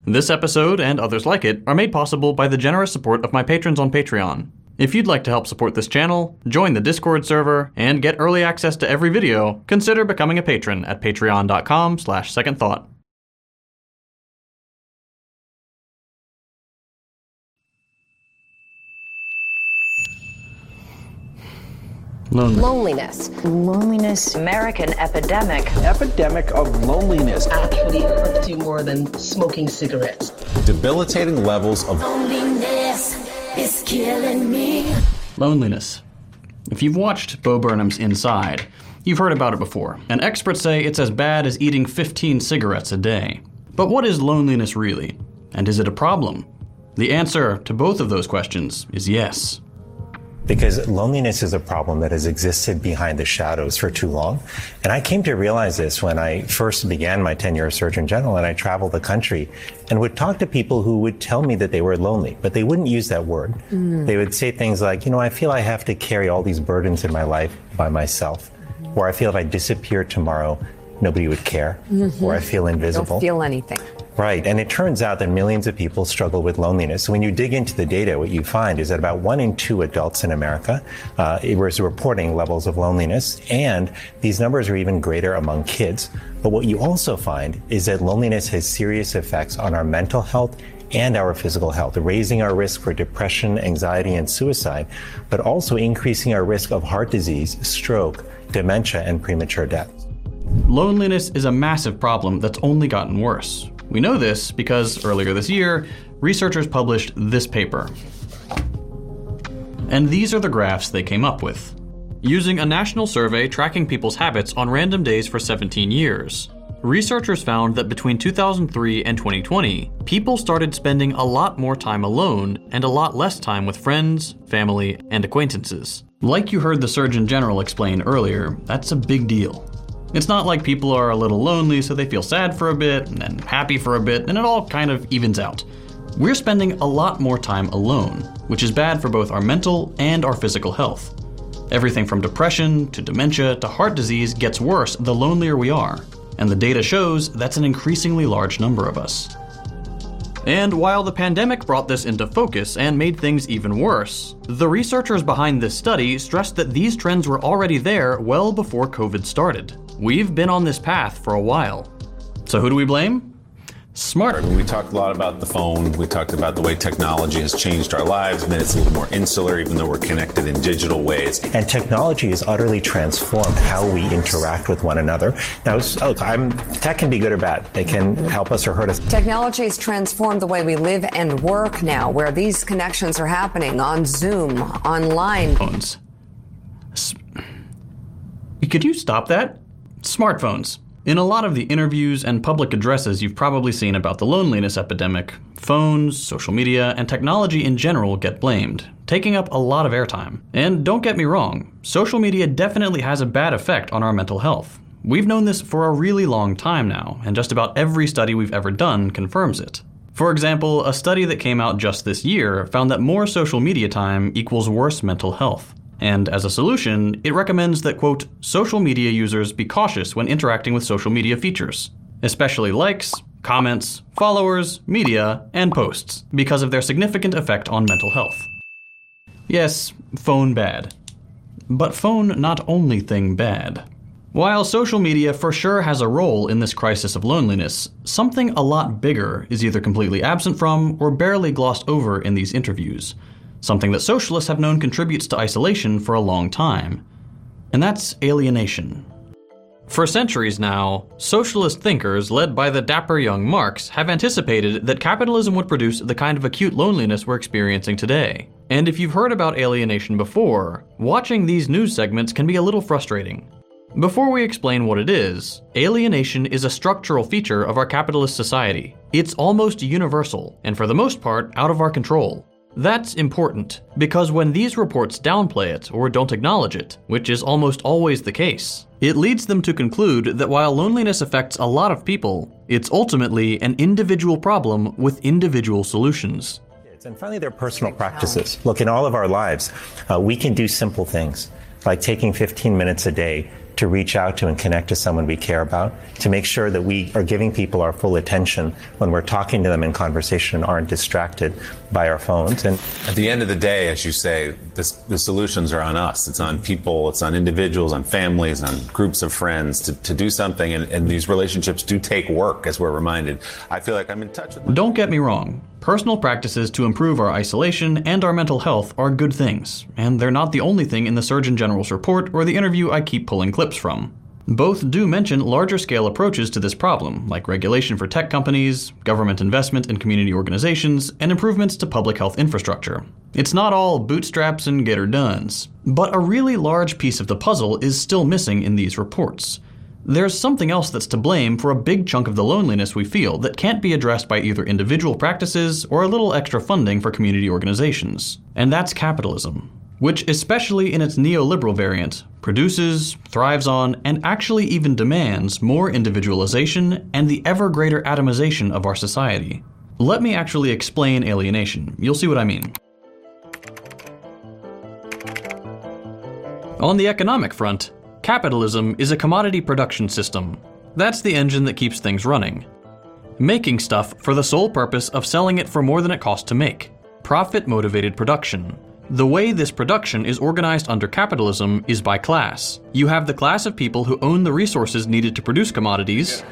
This episode and others like it are made possible by the generous support of my patrons on Patreon. If you'd like to help support this channel, join the Discord server, and get early access to every video, consider becoming a patron at patreon.com/secondthought. Loneliness. American epidemic. Epidemic of loneliness. Actually hurts you more than smoking cigarettes. Debilitating levels of loneliness is killing me. Loneliness. If you've watched Bo Burnham's Inside, you've heard about it before, and experts say it's as bad as eating 15 cigarettes a day. But what is loneliness really? And is it a problem? The answer to both of those questions is yes. Because loneliness is a problem that has existed behind the shadows for too long. And I came to realize this when I first began my tenure as Surgeon General, and I traveled the country and would talk to people who would tell me that they were lonely, but they wouldn't use that word. They would say things like, I feel I have to carry all these burdens in my life by myself. Or I feel if I disappeared tomorrow, nobody would care. Or I feel invisible. Don't feel anything. Right, and it turns out that millions of people struggle with loneliness. So when you dig into the data, what you find is that about 1 in 2 adults in America was reporting levels of loneliness, and these numbers are even greater among kids. But what you also find is that loneliness has serious effects on our mental health and our physical health, raising our risk for depression, anxiety, and suicide, but also increasing our risk of heart disease, stroke, dementia, and premature death. Loneliness is a massive problem that's only gotten worse. We know this because earlier this year, researchers published this paper. And these are the graphs they came up with. Using a national survey tracking people's habits on random days for 17 years, researchers found that between 2003 and 2020, people started spending a lot more time alone and a lot less time with friends, family, and acquaintances. Like you heard the Surgeon General explain earlier, that's a big deal. It's not like people are a little lonely so they feel sad for a bit and then happy for a bit and it all kind of evens out. We're spending a lot more time alone, which is bad for both our mental and our physical health. Everything from depression to dementia to heart disease gets worse the lonelier we are, and the data shows that's an increasingly large number of us. And while the pandemic brought this into focus and made things even worse, the researchers behind this study stressed that these trends were already there well before COVID started. We've been on this path for a while. So who do we blame? Smart. We talked a lot about the phone. We talked about the way technology has changed our lives, made us a little more insular, even though we're connected in digital ways. And technology has utterly transformed how we interact with one another. Now, tech can be good or bad. They can help us or hurt us. Technology has transformed the way we live and work now, where these connections are happening on Zoom, online. Phones. Could you stop that? Smartphones. In a lot of the interviews and public addresses you've probably seen about the loneliness epidemic, phones, social media, and technology in general get blamed, taking up a lot of airtime. And don't get me wrong, social media definitely has a bad effect on our mental health. We've known this for a really long time now, and just about every study we've ever done confirms it. For example, a study that came out just this year found that more social media time equals worse mental health. And as a solution, it recommends that, quote, social media users be cautious when interacting with social media features, especially likes, comments, followers, media, and posts, because of their significant effect on mental health. Yes, phone bad. But phone not only thing bad. While social media for sure has a role in this crisis of loneliness, something a lot bigger is either completely absent from or barely glossed over in these interviews. Something that socialists have known contributes to isolation for a long time. And that's alienation. For centuries now, socialist thinkers led by the dapper young Marx have anticipated that capitalism would produce the kind of acute loneliness we're experiencing today. And if you've heard about alienation before, watching these news segments can be a little frustrating. Before we explain what it is, alienation is a structural feature of our capitalist society. It's almost universal, and for the most part, out of our control. That's important, because when these reports downplay it or don't acknowledge it, which is almost always the case, it leads them to conclude that while loneliness affects a lot of people, it's ultimately an individual problem with individual solutions. And finally, their personal practices. Look, in all of our lives, we can do simple things, like taking 15 minutes a day to reach out to and connect to someone we care about, to make sure that we are giving people our full attention when we're talking to them in conversation and aren't distracted by our phones. And at the end of the day, as you say, the solutions are on us. It's on people, it's on individuals, on families, on groups of friends to do something. And these relationships do take work, as we're reminded. I feel like I'm in touch with them. Don't get me wrong. Personal practices to improve our isolation and our mental health are good things, and they're not the only thing in the Surgeon General's report or the interview I keep pulling clips from. Both do mention larger-scale approaches to this problem, like regulation for tech companies, government investment in community organizations, and improvements to public health infrastructure. It's not all bootstraps and get-her-dones. But a really large piece of the puzzle is still missing in these reports. There's something else that's to blame for a big chunk of the loneliness we feel that can't be addressed by either individual practices or a little extra funding for community organizations. And that's capitalism, which, especially in its neoliberal variant, produces, thrives on, and actually even demands more individualization and the ever greater atomization of our society. Let me actually explain alienation. You'll see what I mean. On the economic front, capitalism is a commodity production system. That's the engine that keeps things running. Making stuff for the sole purpose of selling it for more than it costs to make. Profit-motivated production. The way this production is organized under capitalism is by class. You have the class of people who own the resources needed to produce commodities,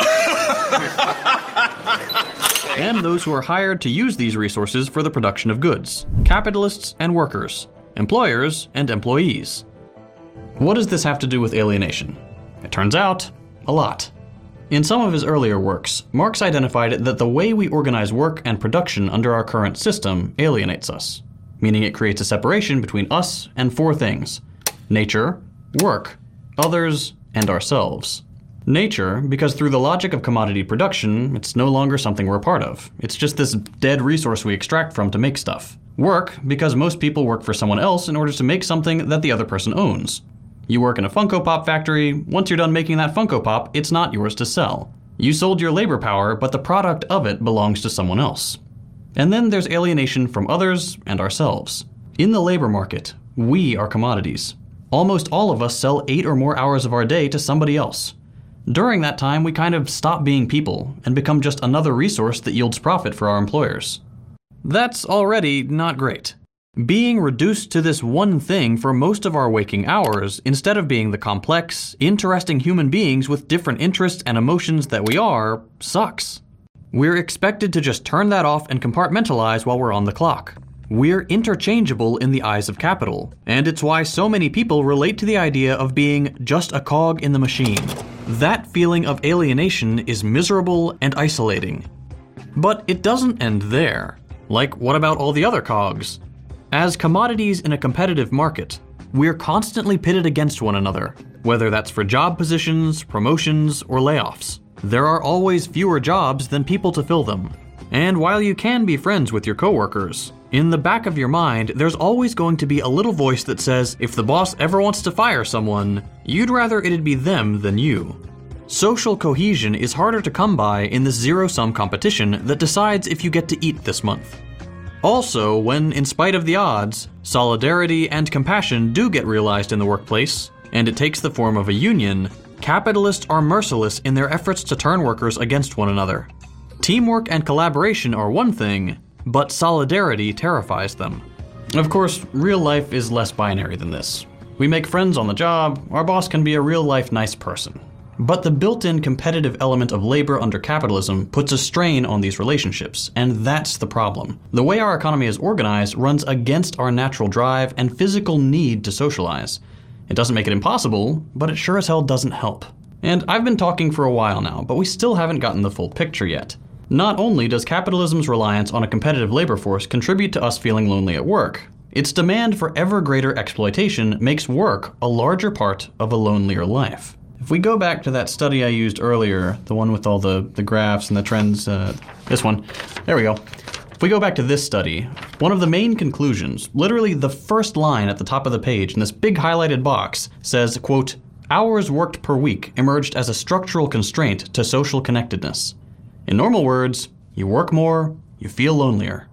and those who are hired to use these resources for the production of goods. Capitalists and workers. Employers and employees. What does this have to do with alienation? It turns out, a lot. In some of his earlier works, Marx identified that the way we organize work and production under our current system alienates us, meaning it creates a separation between us and four things: nature, work, others, and ourselves. Nature, because through the logic of commodity production, it's no longer something we're a part of. It's just this dead resource we extract from to make stuff. Work, because most people work for someone else in order to make something that the other person owns. You work in a Funko Pop factory. Once you're done making that Funko Pop, it's not yours to sell. You sold your labor power, but the product of it belongs to someone else. And then there's alienation from others and ourselves. In the labor market, we are commodities. Almost all of us sell 8 or more hours of our day to somebody else. During that time, we kind of stop being people and become just another resource that yields profit for our employers. That's already not great. Being reduced to this one thing for most of our waking hours, instead of being the complex, interesting human beings with different interests and emotions that we are, sucks. We're expected to just turn that off and compartmentalize while we're on the clock. We're interchangeable in the eyes of capital, and it's why so many people relate to the idea of being just a cog in the machine. That feeling of alienation is miserable and isolating. But it doesn't end there. Like, what about all the other cogs? As commodities in a competitive market, we're constantly pitted against one another, whether that's for job positions, promotions, or layoffs. There are always fewer jobs than people to fill them. And while you can be friends with your coworkers, in the back of your mind, there's always going to be a little voice that says, if the boss ever wants to fire someone, you'd rather it'd be them than you. Social cohesion is harder to come by in this zero-sum competition that decides if you get to eat this month. Also, when, in spite of the odds, solidarity and compassion do get realized in the workplace, and it takes the form of a union, capitalists are merciless in their efforts to turn workers against one another. Teamwork and collaboration are one thing, but solidarity terrifies them. Of course, real life is less binary than this. We make friends on the job, our boss can be a real-life nice person. But the built-in competitive element of labor under capitalism puts a strain on these relationships, and that's the problem. The way our economy is organized runs against our natural drive and physical need to socialize. It doesn't make it impossible, but it sure as hell doesn't help. And I've been talking for a while now, but we still haven't gotten the full picture yet. Not only does capitalism's reliance on a competitive labor force contribute to us feeling lonely at work, its demand for ever greater exploitation makes work a larger part of a lonelier life. If we go back to that study I used earlier, the one with all the graphs and the trends, this one, there we go. If we go back to this study, one of the main conclusions, literally the first line at the top of the page in this big highlighted box, says, quote, "Hours worked per week emerged as a structural constraint to social connectedness." In normal words, you work more, you feel lonelier.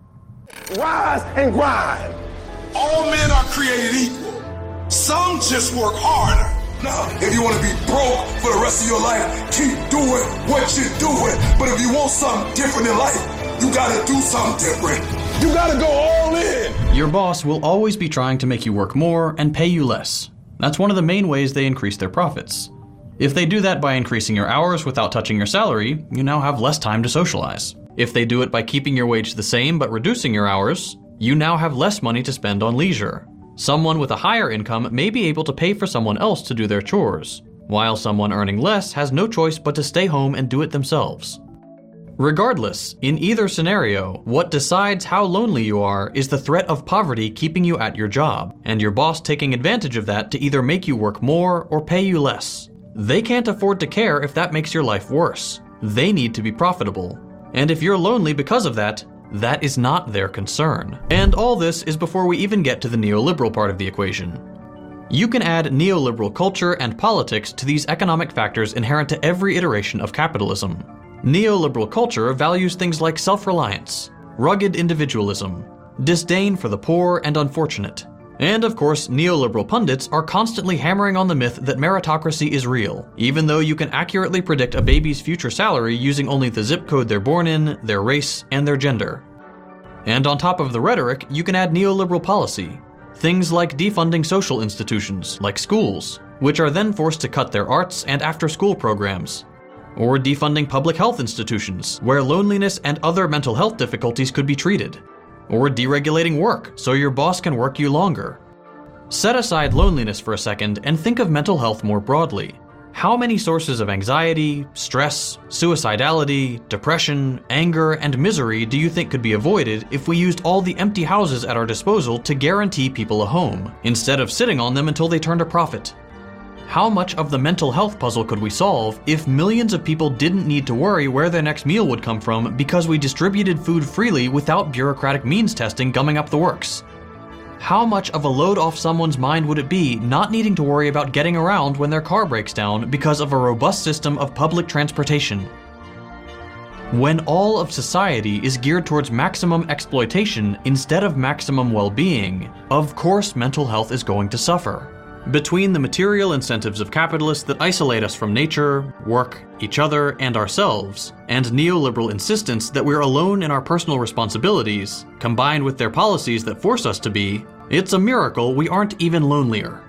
Rise and grind. All men are created equal. Some just work harder. Now, if you want to be broke for the rest of your life, keep doing what you're doing. But if you want something different in life, you gotta do something different. You gotta go all in. Your boss will always be trying to make you work more and pay you less. That's one of the main ways they increase their profits. If they do that by increasing your hours without touching your salary, you now have less time to socialize. If they do it by keeping your wage the same but reducing your hours, you now have less money to spend on leisure. Someone with a higher income may be able to pay for someone else to do their chores, while someone earning less has no choice but to stay home and do it themselves. Regardless, in either scenario, what decides how lonely you are is the threat of poverty keeping you at your job, and your boss taking advantage of that to either make you work more or pay you less. They can't afford to care if that makes your life worse. They need to be profitable. And if you're lonely because of that, that is not their concern. And all this is before we even get to the neoliberal part of the equation. You can add neoliberal culture and politics to these economic factors inherent to every iteration of capitalism. Neoliberal culture values things like self-reliance, rugged individualism, disdain for the poor and unfortunate. And of course, neoliberal pundits are constantly hammering on the myth that meritocracy is real, even though you can accurately predict a baby's future salary using only the zip code they're born in, their race, and their gender. And on top of the rhetoric, you can add neoliberal policy. Things like defunding social institutions, like schools, which are then forced to cut their arts and after-school programs. Or defunding public health institutions, where loneliness and other mental health difficulties could be treated. Or deregulating work, so your boss can work you longer. Set aside loneliness for a second and think of mental health more broadly. How many sources of anxiety, stress, suicidality, depression, anger, and misery do you think could be avoided if we used all the empty houses at our disposal to guarantee people a home, instead of sitting on them until they turned a profit? How much of the mental health puzzle could we solve if millions of people didn't need to worry where their next meal would come from because we distributed food freely without bureaucratic means testing gumming up the works? How much of a load off someone's mind would it be not needing to worry about getting around when their car breaks down because of a robust system of public transportation? When all of society is geared towards maximum exploitation instead of maximum well-being, of course mental health is going to suffer. Between the material incentives of capitalists that isolate us from nature, work, each other, and ourselves, and neoliberal insistence that we're alone in our personal responsibilities, combined with their policies that force us to be, it's a miracle we aren't even lonelier.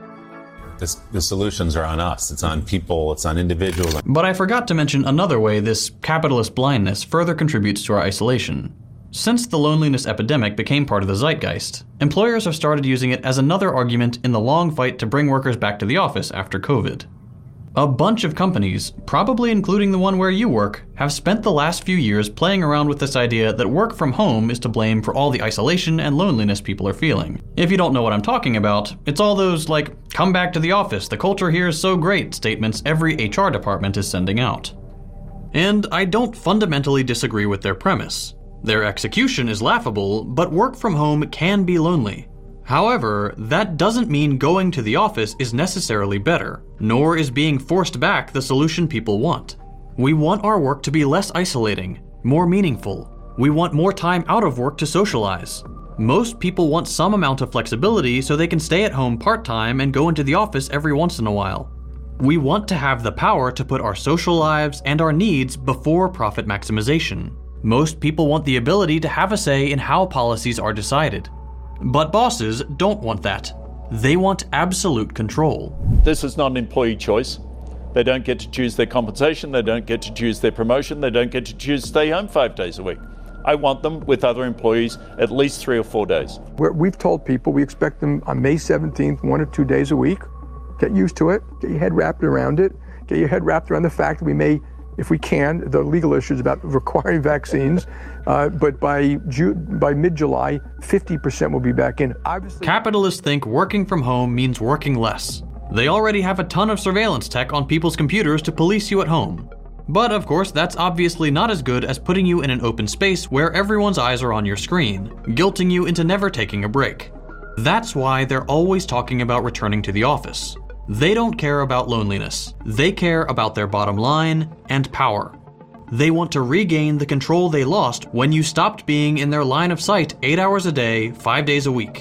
The solutions are on us. It's on people. It's on individuals. But I forgot to mention another way this capitalist blindness further contributes to our isolation. Since the loneliness epidemic became part of the zeitgeist, employers have started using it as another argument in the long fight to bring workers back to the office after COVID. A bunch of companies, probably including the one where you work, have spent the last few years playing around with this idea that work from home is to blame for all the isolation and loneliness people are feeling. If you don't know what I'm talking about, it's all those like, come back to the office, the culture here is so great statements every HR department is sending out. And I don't fundamentally disagree with their premise. Their execution is laughable, but work from home can be lonely. However, that doesn't mean going to the office is necessarily better, nor is being forced back the solution people want. We want our work to be less isolating, more meaningful. We want more time out of work to socialize. Most people want some amount of flexibility so they can stay at home part-time and go into the office every once in a while. We want to have the power to put our social lives and our needs before profit maximization. Most people want the ability to have a say in how policies are decided. But bosses don't want that. They want absolute control. This is not an employee choice. They don't get to choose their compensation, they don't get to choose their promotion, they don't get to choose to stay home 5 days a week. I want them with other employees at least 3 or 4 days. We've told people we expect them on May 17th, 1 or 2 days a week. Get used to it, get your head wrapped around it, get your head wrapped around the fact that we may, if we can, the legal issues about requiring vaccines, but by mid-July, 50% will be back in. Obviously, capitalists think working from home means working less. They already have a ton of surveillance tech on people's computers to police you at home. But of course, that's obviously not as good as putting you in an open space where everyone's eyes are on your screen, guilting you into never taking a break. That's why they're always talking about returning to the office. They don't care about loneliness. They care about their bottom line and power. They want to regain the control they lost when you stopped being in their line of sight 8 hours a day, 5 days a week.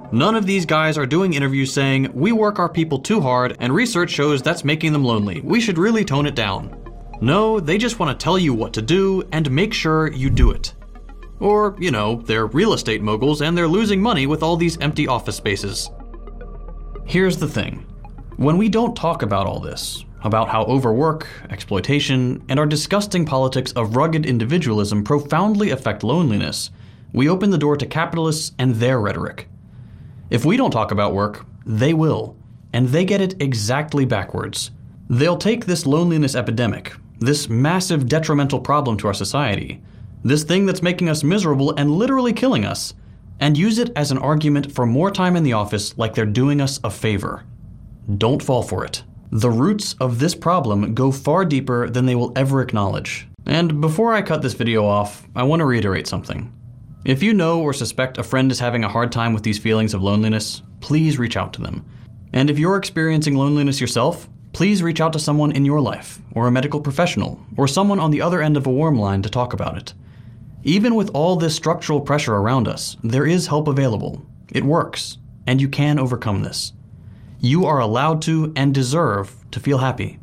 None of these guys are doing interviews saying, we work our people too hard and research shows that's making them lonely. We should really tone it down. No, they just want to tell you what to do and make sure you do it. Or, they're real estate moguls and they're losing money with all these empty office spaces. Here's the thing. When we don't talk about all this, about how overwork, exploitation, and our disgusting politics of rugged individualism profoundly affect loneliness, we open the door to capitalists and their rhetoric. If we don't talk about work, they will, and they get it exactly backwards. They'll take this loneliness epidemic, this massive detrimental problem to our society, this thing that's making us miserable and literally killing us, and use it as an argument for more time in the office like they're doing us a favor. Don't fall for it. The roots of this problem go far deeper than they will ever acknowledge. And before I cut this video off, I want to reiterate something. If you know or suspect a friend is having a hard time with these feelings of loneliness, please reach out to them. And if you're experiencing loneliness yourself, please reach out to someone in your life, or a medical professional, or someone on the other end of a warm line to talk about it. Even with all this structural pressure around us, there is help available. It works, and you can overcome this. You are allowed to and deserve to feel happy.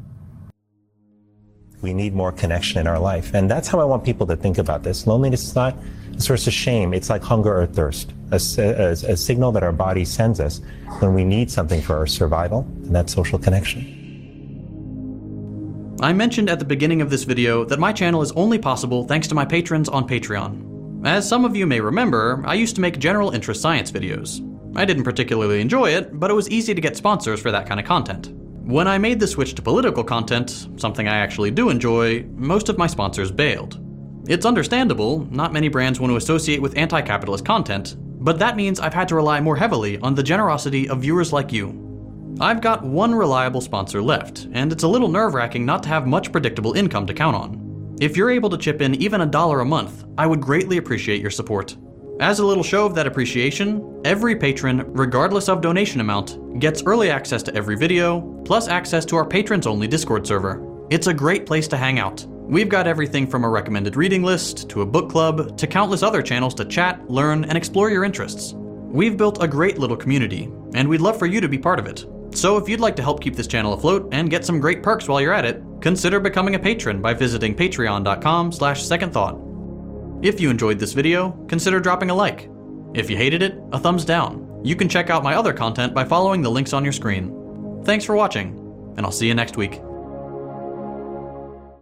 We need more connection in our life, and that's how I want people to think about this. Loneliness is not a source of shame. It's like hunger or thirst, a signal that our body sends us when we need something for our survival, and that's social connection. I mentioned at the beginning of this video that my channel is only possible thanks to my patrons on Patreon. As some of you may remember, I used to make general interest science videos. I didn't particularly enjoy it, but it was easy to get sponsors for that kind of content. When I made the switch to political content, something I actually do enjoy, most of my sponsors bailed. It's understandable, not many brands want to associate with anti-capitalist content, but that means I've had to rely more heavily on the generosity of viewers like you. I've got one reliable sponsor left, and it's a little nerve-wracking not to have much predictable income to count on. If you're able to chip in even $1 a month, I would greatly appreciate your support. As a little show of that appreciation, every patron, regardless of donation amount, gets early access to every video, plus access to our patrons-only Discord server. It's a great place to hang out. We've got everything from a recommended reading list, to a book club, to countless other channels to chat, learn, and explore your interests. We've built a great little community, and we'd love for you to be part of it. So if you'd like to help keep this channel afloat and get some great perks while you're at it, consider becoming a patron by visiting patreon.com/secondthought. If you enjoyed this video, consider dropping a like. If you hated it, a thumbs down. You can check out my other content by following the links on your screen. Thanks for watching, and I'll see you next week.